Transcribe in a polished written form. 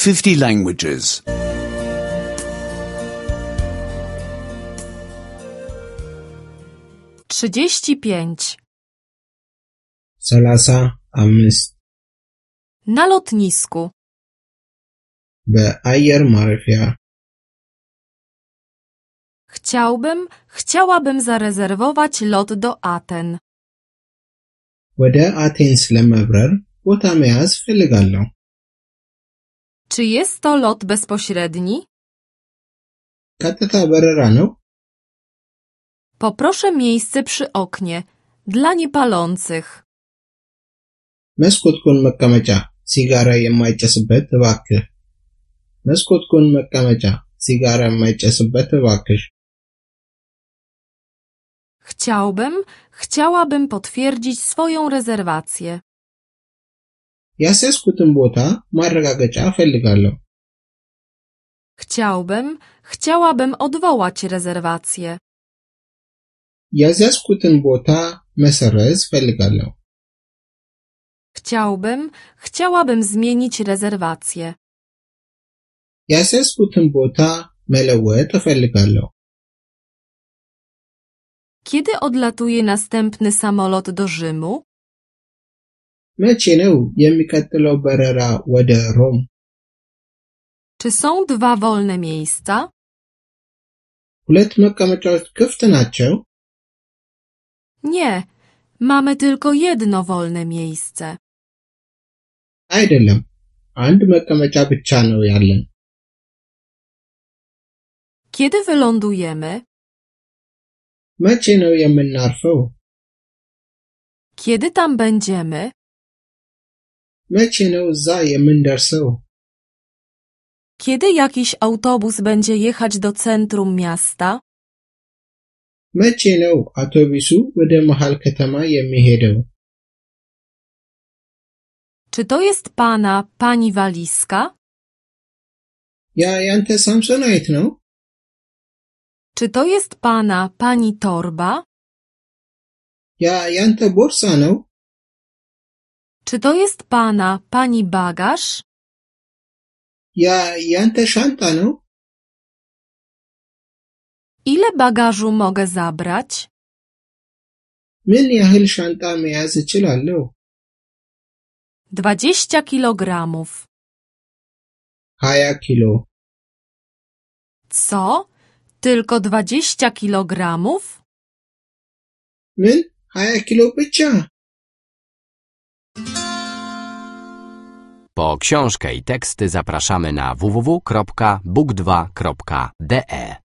50 languages. 35. 35 Na lotnisku. በአየር ማረፊያ Chciałabym zarezerwować lot do Aten. ወደ አቴንስ ለመብረር ቦታ መያዝ ፈልጋለሁ። Czy jest to lot bezpośredni? ቀጥታ በረራ ነው? Poproszę miejsce przy oknie. Dla niepalących. መስኮት ጎን መቀመጫ ሲጋራ የማይጨስበት እባክህ። መስኮት ጎን መቀመጫ ሲጋራ የማይጨስበት እባክሽ። Chciałabym potwierdzić swoją rezerwację. ያስያዝኩትን ቦታ ማረጋገጫ ፈልጋለሁ። Chciałabym odwołać rezerwację. ያስያዝኩትን ቦታ መሰረዝ ፈልጋለሁ። Chciałabym zmienić rezerwację. ያስያዝኩትን ቦታ መለወጥ እፈልጋለሁ። Kiedy odlatuje następny samolot do Rzymu? መቼ ነው የሚቀጥለው በረራ ወደ ሮም? Czy są 2 wolne miejsca? ሁለት መቀመጫዎች ክፍት ናቸው? Nie, mamy tylko jedno wolne miejsce. አይደለም፣ አንድ መቀመጫ ብቻ ነው ያለን። Kiedy wylądujemy? መቼ ነው የምናርፈው? Kiedy tam będziemy? መቼ ነው እዛ የምንደርሰው? Kiedy jakiś autobus będzie jechać do centrum miasta? መቼ ነው አውቶቡሱ ወደ መሃል ከተማ የሚሄደው? Czy to jest pani walizka? ያ ያንተ ሳምሶናይት ነው? Czy to jest pani torba? ያ ያንተ ቦርሳ ነው? Czy to jest pani bagaż? ያ ያንተ ሻንጣ ነው? Ile bagażu mogę zabrać? ምን ያህል ሻንጣ መያዝ እችላለሁ? 20 kilogramów. 20 ኪሎ። Co? Tylko 20 kilogramów? ምን 20 ኪሎ ብቻ? Po książkę i teksty zapraszamy na www.book2.de.